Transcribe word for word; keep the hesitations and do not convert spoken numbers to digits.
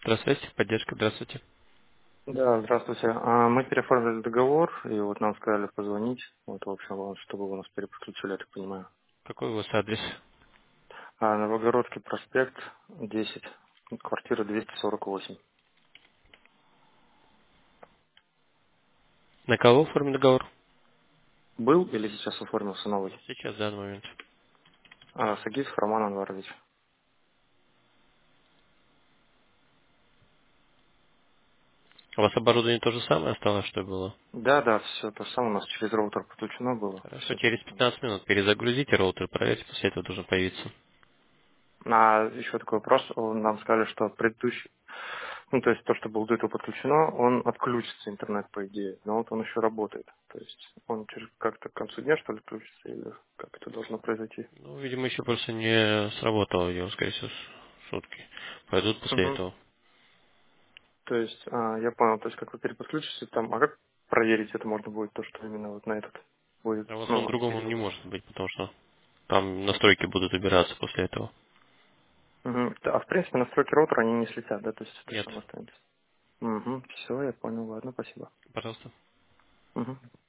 Здравствуйте, поддержка, здравствуйте. Да, здравствуйте. А, Мы переоформили договор, и вот нам сказали позвонить. Вот, в общем, вот, чтобы вы нас переподключили, я так понимаю. Какой у вас адрес? А, Новогородский проспект, десять, квартира двести сорок восемь. На кого оформлен договор? Был или сейчас оформился новый? Сейчас, в данный момент. А, Сагисов Роман Анварович. У вас оборудование то же самое осталось, что было? Да, да, все то же самое у нас через роутер подключено было. Хорошо, Все через пятнадцать минут перезагрузите роутер, проверьте, после этого должен появиться. А еще такой вопрос. Он- Нам сказали, что предыдущий, ну, то есть то, что было до этого подключено, он отключится, интернет, по идее. Но вот он еще работает. То есть он через как-то к концу дня, что ли, включится, или как это должно произойти? Ну, видимо, еще просто не сработало его, скорее всего, с- сутки. Пойдут после Угу. этого. То есть, а, я понял, то есть как вы переподключите там, а как проверить это можно будет, то, что именно вот на этот будет, А у вас он ну, другому не перевод? может быть, потому что там настройки будут убираться после этого. Угу. А в принципе настройки роутера, они не слетят, да, то есть это Нет. самое останется. Угу. Все, я понял, ладно, спасибо. Пожалуйста. Угу.